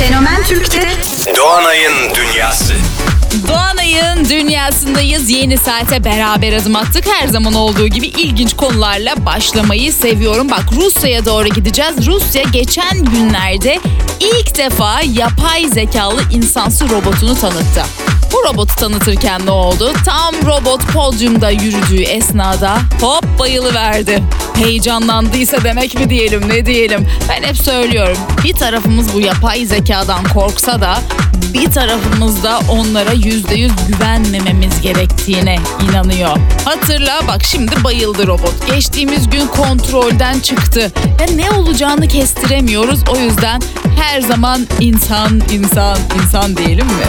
Fenomen Türk'te Doğanay'ın Dünyası. Doğanay'ın dünyasındayız. Yeni saate beraber adım attık. Her zaman olduğu gibi ilginç konularla başlamayı seviyorum. Bak, Rusya'ya doğru gideceğiz. Rusya geçen günlerde ilk defa yapay zekalı insansı robotunu tanıttı. Bu robotu tanıtırken ne oldu? Tam robot podyumda yürüdüğü esnada hop bayılıverdi. Heyecanlandıysa demek mi diyelim, ne diyelim? Ben hep söylüyorum. Bir tarafımız bu yapay zekadan korksa da bir tarafımız da onlara %100 güvenmememiz gerektiğine inanıyor. Hatırla bak, şimdi bayıldı robot. Geçtiğimiz gün kontrolden çıktı. Ya ne olacağını kestiremiyoruz. O yüzden her zaman insan diyelim mi?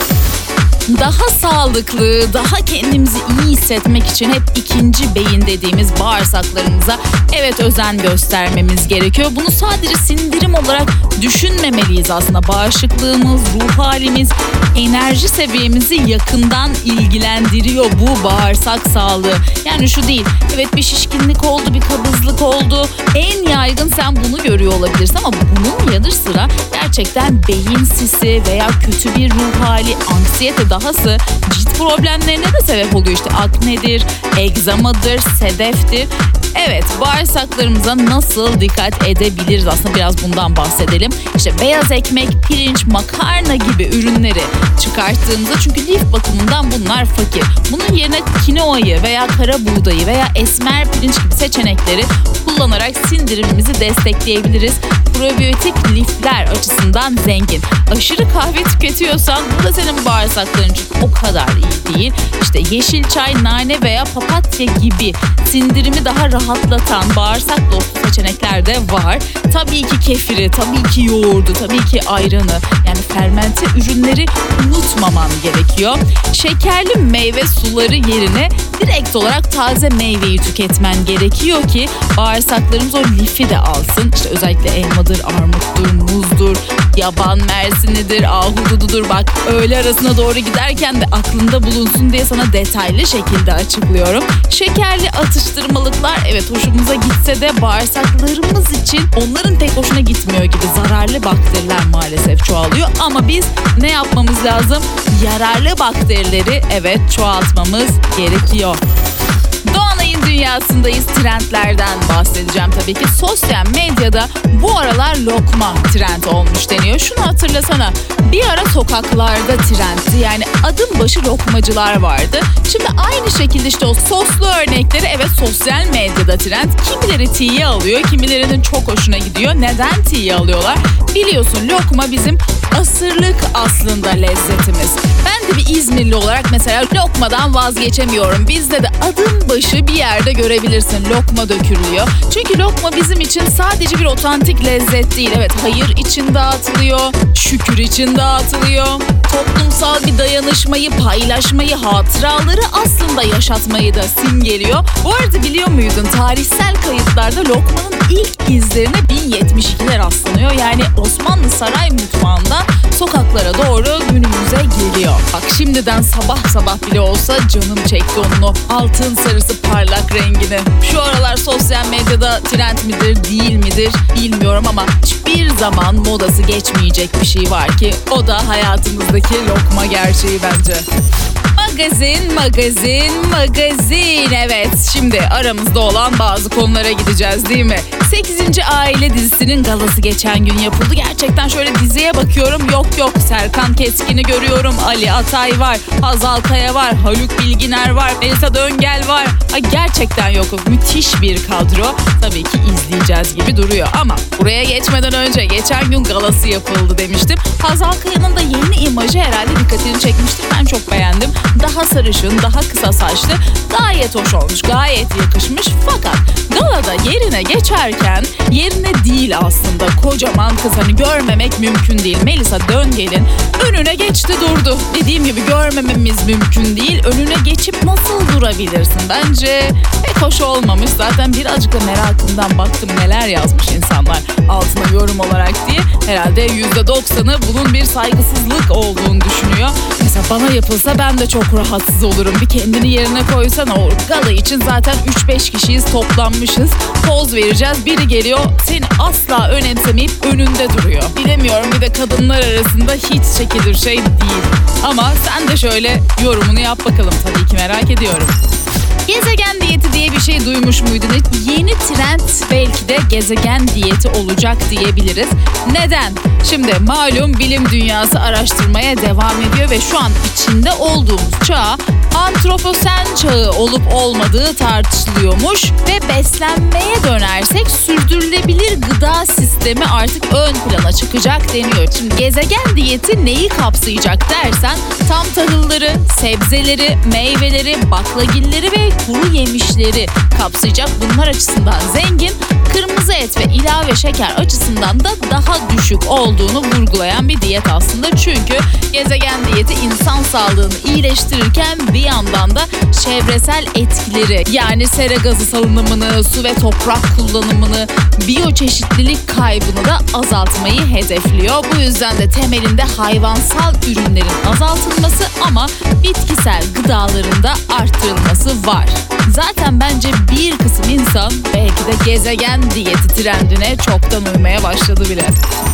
Daha sağlıklı, daha kendimizi iyi hissetmek için hep ikinci beyin dediğimiz bağırsaklarımıza özen göstermemiz gerekiyor. Bunu sadece sindirim olarak düşünmemeliyiz aslında. Bağışıklığımız, ruh halimiz, enerji seviyemizi yakından ilgilendiriyor bu bağırsak sağlığı. Yani şu değil, evet bir şişkinlik oldu, bir kabızlık oldu. En yaygın sen bunu görüyor olabilirsin ama bunun yanı sıra gerçekten beyin sisi veya kötü bir ruh hali, anksiyete, dahası cilt problemlerine de sebep oluyor. İşte aknedir, egzamadır, sedeftir. Evet, bağırsaklarımıza nasıl dikkat edebiliriz? Aslında biraz bundan bahsedelim. İşte beyaz ekmek, pirinç, makarna gibi ürünleri çıkarttığımızda, çünkü lif bakımından bunlar fakir. Bunun yerine kinoayı veya kara buğdayı veya esmer pirinç gibi seçenekleri kullanarak sindirimimizi destekleyebiliriz. Probiyotik lifler açısından zengin. Aşırı kahve tüketiyorsan bu da senin bağırsakların için o kadar iyi değil. İşte yeşil çay, nane veya papatya gibi sindirimi daha rahatlatan bağırsak dostu seçenekler de var. Tabii ki kefiri, tabii ki yoğurdu, tabii ki ayranı, yani fermente ürünleri unutmaman gerekiyor. Şekerli meyve suları yerine direkt olarak taze meyveyi tüketmen gerekiyor ki bağırsaklarımız o lifi de alsın. İşte özellikle elmadır, armuttur, muzdur, yaban mersinidir, ahudududur. Bak, öğle arasına doğru giderken de aklında bulunsun diye sana detaylı şekilde açıklıyorum. Şekerli atıştırmalıklar evet hoşumuza gitse de bağırsaklarımız için onların tek hoşuna gitmiyor gibi zararlı bakteriler maalesef çoğalıyor. Ama biz ne yapmamız lazım? Yararlı bakterileri çoğaltmamız gerekiyor. Doğanay'ın dünyasındayız. Trendlerden bahsedeceğim tabii ki. Sosyal medyada bu aralar lokma trend olmuş deniyor. Şunu hatırlasana. Bir ara sokaklarda trendti. Yani adım başı lokmacılar vardı. Şimdi aynı şekilde işte o soslu örnekleri sosyal medyada trend. Kimileri tiye alıyor, kimilerinin çok hoşuna gidiyor. Neden tiye alıyorlar? Biliyorsun, lokma bizim asırlık aslında lezzetimiz. Ben de bir İzmirli olarak mesela lokmadan vazgeçemiyorum. Bizde de adım başı bir yerde görebilirsin lokma dökülüyor. Çünkü lokma bizim için sadece bir otantik lezzet değil. Evet, hayır için dağıtılıyor, şükür için dağıtılıyor. Toplumsal bir dayanışmayı, paylaşmayı, hatıraları aslında yaşatmayı da simgeliyor. Bu arada biliyor muydun, tarihsel kayıtlarda lokmanın ilk izlerine 1072'de rastlanıyor. Yani Osmanlı saray mutfağında sokaklara doğru günümüze geliyor. Bak, şimdiden sabah bile olsa canım çekti onun o altın sarısı parlak rengini. Şu aralar sosyal medyada trend midir değil midir bilmiyorum ama hiçbir zaman modası geçmeyecek bir şey var ki o da hayatımızdaki lokma gerçeği bence. Magazin. Evet, şimdi aramızda olan bazı konulara gideceğiz değil mi? 8. Aile dizisinin galası geçen gün yapıldı. Gerçekten şöyle diziye bakıyorum. Yok Serkan Keskin'i görüyorum. Ali Atay var. Hazal Kaya var. Haluk Bilginer var. Melisa Döngel var. Gerçekten yok. Müthiş bir kadro. Tabii ki izleyeceğiz gibi duruyor. Ama buraya geçmeden önce geçen gün galası yapıldı demiştim. Hazal Kaya'nın da yeni imajı herhalde dikkatini çekmiştir. Ben çok beğendim. Daha sarışın, daha kısa saçlı, gayet hoş olmuş, gayet yakışmış. Fakat galada yerine geçerken, yerine değil aslında, kocaman kız, hani görmemek mümkün değil. Melisa Döngel'in önüne geçti durdu. Dediğim gibi görmememiz mümkün değil. Önüne geçip nasıl durabilirsin? Bence pek hoş olmamış. Zaten birazcık da merakımdan baktım neler yazmış insanlar altına yorum olarak diye. Herhalde %90'ı bunun bir saygısızlık olduğunu düşünüyor. Mesela bana yapılsa ben de çok rahatsız olurum. Bir kendini yerine koysana, o gala için zaten 3-5 kişiyiz, toplanmışız. Poz vereceğiz, biri geliyor seni asla önemsemeyip önünde duruyor. Bilemiyorum, bir de kadınlar arasında hiç çekilir şey değil. Ama sen de şöyle yorumunu yap bakalım, tabii ki merak ediyorum. Gezegen diyeti diye bir şey duymuş muydun hiç? Yeni trend belki de gezegen diyeti olacak diyebiliriz. Neden? Şimdi malum bilim dünyası araştırmaya devam ediyor ve şu an içinde olduğumuz çağ antroposen çağı olup olmadığı tartışılıyormuş ve beslenmeye dönersek sürdürülebilir gıda sistemi artık ön plana çıkacak deniyor. Şimdi gezegen diyeti neyi kapsayacak dersen, tam tahılları, sebzeleri, meyveleri, baklagilleri ve kuru yemişleri kapsayacak. Bunlar açısından zengin, kırmızı et ve ilave şeker açısından da daha düşük olduğunu vurgulayan bir diyet aslında. Çünkü gezegen diyeti insan sağlığını iyileştirirken bir yandan da çevresel etkileri, yani sera gazı salınımını, su ve toprak kullanımını, biyoçeşitlilik kaybını da azaltmayı hedefliyor. Bu yüzden de temelinde hayvansal ürünlerin azaltılması ama bitkisel gıdaların da arttırılması var. Zaten bence bir kısım insan belki de gezegen diyeti trendine çoktan uymaya başladı bile.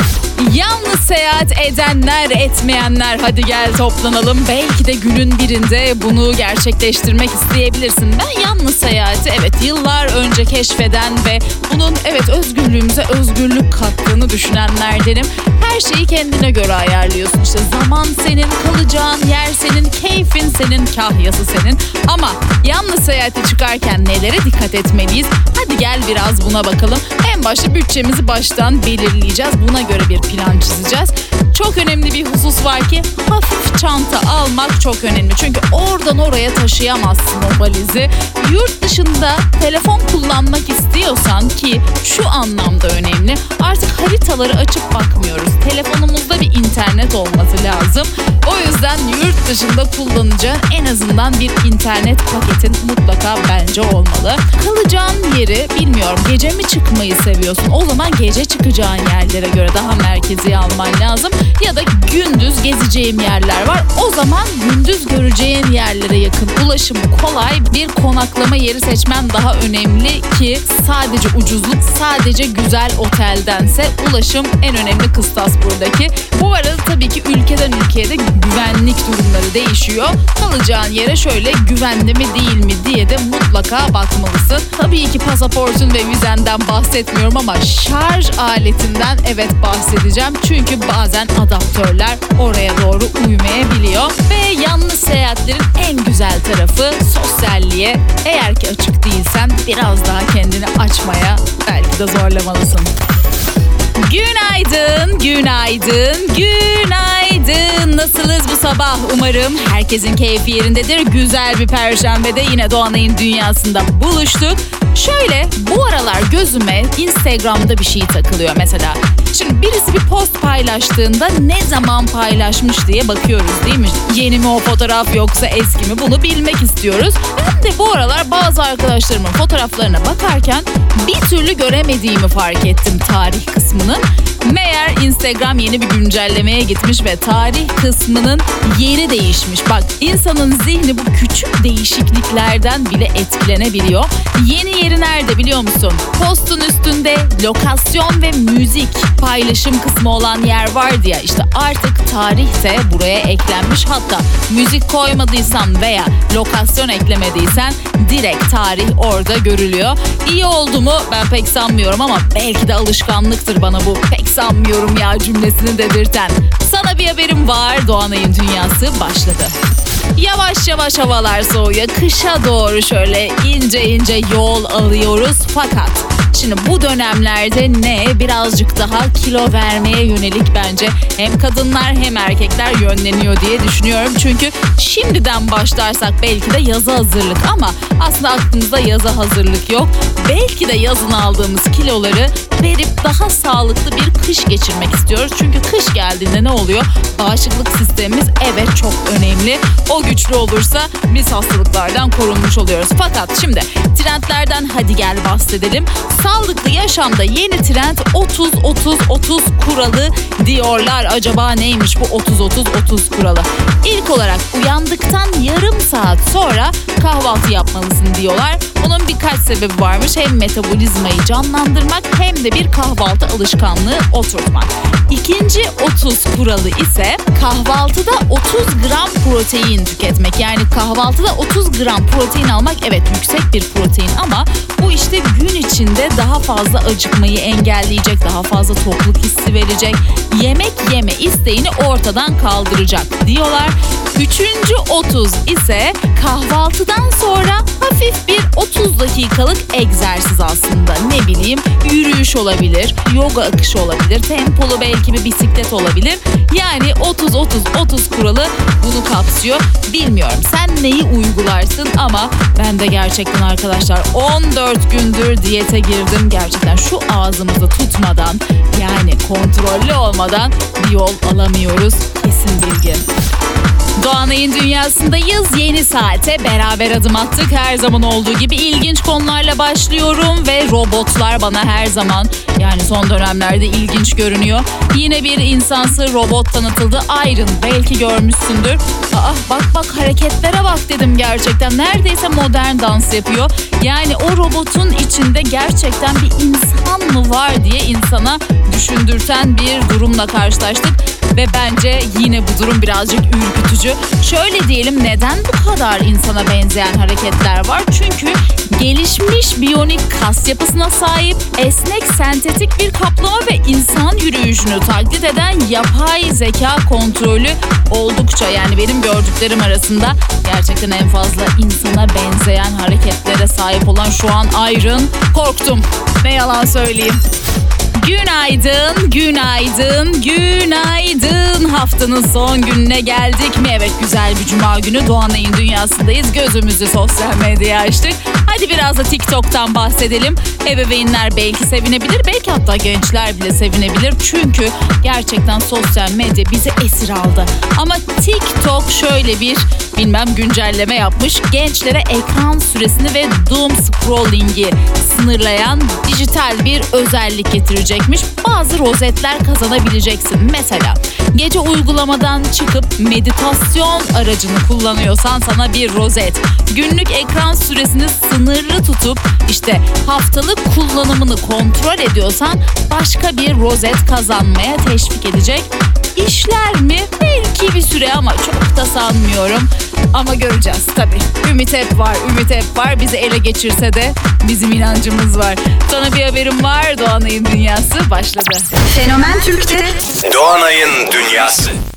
Yalnız seyahat edenler, etmeyenler, hadi gel toplanalım. Belki de günün birinde bunu gerçekleştirmek isteyebilirsin. Ben yalnız seyahati yıllar önce keşfeden ve bunun özgürlüğümüze özgürlük kattığını düşünenlerdenim. Her şeyi kendine göre ayarlıyorsun. İşte zaman senin, kalacağın yer senin, keyfin senin, kahyası senin. Ama yalnız seyahate çıkarken nelere dikkat etmeliyiz? Hadi gel biraz buna bakalım. En başta bütçemizi baştan belirleyeceğiz. Buna göre bir plan çizeceğiz. Çok önemli bir husus var ki hafif çanta almak çok önemli. Çünkü oradan oraya taşıyamazsın o valizi. Yurt dışında telefon kullanmak istiyorsan, ki şu anlamda önemli, artık haritaları açıp bakmıyoruz. Telefonumuzda bir internet olması lazım. O yüzden yurt dışında kullanacağın en azından bir internet paketin mutlaka bence olmalı. Kalacağın yeri bilmiyorum, gece mi çıkmayı seviyorsun? O zaman gece çıkacağın yerlere göre daha merkezi alman lazım. Ya da gündüz gezeceğim yerler var. O zaman gündüz göreceğin yerlere yakın, ulaşımı kolay bir konaklama yeri seçmen daha önemli ki sadece ucuzluk, sadece güzel oteldense ulaşım en önemli kıstas buradaki. Bu arada tabii ki ülkeden ülkeye de güvenlik durumları değişiyor. Kalacağın yere şöyle güvenli mi değil mi diye de mutlaka bakmalısın. Tabii ki pasaportun ve vizenden bahsetmiyorum ama şarj aletinden bahsedeceğim. Çünkü bazen adaptörler oraya doğru uymayabiliyor. Ve yalnız seyahatlerin en güzel tarafı sosyalliğe. Eğer ki açık değilsen biraz daha kendini açmaya belki de zorlamalısın. Günaydın, günaydın, günaydın. Nasılsınız bu sabah? Umarım herkesin keyfi yerindedir. Güzel bir perşembede yine Doğanay'ın dünyasında buluştuk. Şöyle, bu aralar gözüme Instagram'da bir şey takılıyor mesela. Şimdi birisi bir post paylaştığında ne zaman paylaşmış diye bakıyoruz değil mi? Yeni mi o fotoğraf yoksa eski mi, bunu bilmek istiyoruz. Ben de bu aralar bazı arkadaşlarımın fotoğraflarına bakarken bir türlü göremediğimi fark ettim tarih kısmının. Meğer Instagram yeni bir güncellemeye gitmiş ve tarih kısmının yeri değişmiş. Bak, insanın zihni bu küçük değişikliklerden bile etkilenebiliyor. Yeni yeri nerede biliyor musun? Postun üstünde lokasyon ve müzik paylaşım kısmı olan yer vardı ya, işte artık tarih de buraya eklenmiş. Hatta müzik koymadıysan veya lokasyon eklemediysen direkt tarih orada görülüyor. İyi oldu mu? Ben pek sanmıyorum ama belki de alışkanlıktır bana bu pek sanmıyorum ya cümlesini dedirten. Sana bir haberim var, Doğanay'ın dünyası başladı. Yavaş yavaş havalar soğuyor. Kışa doğru şöyle ince ince yol alıyoruz. Fakat şimdi bu dönemlerde birazcık daha kilo vermeye yönelik bence hem kadınlar hem erkekler yönleniyor diye düşünüyorum. Çünkü şimdiden başlarsak belki de yaza hazırlık, ama aslında aklımızda yaza hazırlık yok. Belki de yazın aldığımız kiloları verip daha sağlıklı bir kış geçirmek istiyoruz. Çünkü kış geldi. yükseldiğinde ne oluyor? Bağışıklık sistemimiz evet çok önemli. O güçlü olursa biz hastalıklardan korunmuş oluyoruz. Fakat şimdi trendlerden hadi gel bahsedelim. Sağlıklı yaşamda yeni trend 30-30-30 kuralı diyorlar. Acaba neymiş bu 30-30-30 kuralı? İlk olarak uyandıktan yarım saat sonra kahvaltı yapmalısın diyorlar. Bunun birkaç sebebi varmış. Hem metabolizmayı canlandırmak hem de bir kahvaltı alışkanlığı oturtmak. İkinci 30 kuralı ise kahvaltıda 30 gram protein tüketmek. Yani kahvaltıda 30 gram protein almak evet yüksek bir protein ama bu işte gün içinde daha fazla acıkmayı engelleyecek, daha fazla tokluk hissi verecek, yemek yeme isteğini ortadan kaldıracak diyorlar. Üçüncü 30 ise kahvaltıdan sonra hafif bir 30 dakikalık egzersiz aslında. Ne bileyim yürüyüş olabilir, yoga akışı olabilir, tempolu belki bir bisiklet olabilir. Yani 30-30-30 kuralı bunu kapsıyor. Bilmiyorum sen neyi uygularsın ama ben de gerçekten arkadaşlar 14 gündür diyete girdim. Gerçekten şu ağzımızı tutmadan yani kontrollü olmadan bir yol alamıyoruz. Kesin bilgi. Doğanay'ın dünyasındayız. Yeni saate beraber adım attık. Her zaman olduğu gibi ilginç konularla başlıyorum ve robotlar bana her zaman yani son dönemlerde ilginç görünüyor. Yine bir insansı robot tanıtıldı. Iron belki görmüşsündür. Bak hareketlere bak dedim gerçekten. Neredeyse modern dans yapıyor. Yani o robotun içinde gerçekten bir insan mı var diye insana düşündürten bir durumla karşılaştık. Ve bence yine bu durum birazcık ürkütücü. Şöyle diyelim neden bu kadar insana benzeyen hareketler var? Çünkü gelişmiş biyonik kas yapısına sahip, esnek sentetik bir kaplama ve insan yürüyüşünü taklit eden yapay zeka kontrolü oldukça yani benim gördüklerim arasında gerçekten en fazla insana benzeyen hareketlere sahip olan şu an Iron. Korktum. Ne yalan söyleyeyim. Günaydın, günaydın, günaydın. Haftanın son gününe geldik mi? Evet güzel bir cuma günü Doğanay'ın dünyasındayız. Gözümüzü sosyal medyaya açtık. Hadi biraz da TikTok'tan bahsedelim. Ebeveynler belki sevinebilir, belki hatta gençler bile sevinebilir. Çünkü gerçekten sosyal medya bizi esir aldı. Ama TikTok şöyle bir güncelleme yapmış. Gençlere ekran süresini ve doom scrolling'i sınırlayan dijital bir özellik getirecekmiş. Bazı rozetler kazanabileceksin. Mesela gece uygulamadan çıkıp meditasyon aracını kullanıyorsan sana bir rozet. Günlük ekran süresini sınırlı tutup işte haftalık kullanımını kontrol ediyorsan başka bir rozet kazanmaya teşvik edecek. İşler mi? Belki bir süre ama çok da sanmıyorum. Ama göreceğiz tabii. Ümit hep var. Bizi ele geçirse de bizim inancımız var. Sana bir haberim var. Doğanay'ın dünyası başladı. Fenomen Türk'te Doğanay'ın dünyası.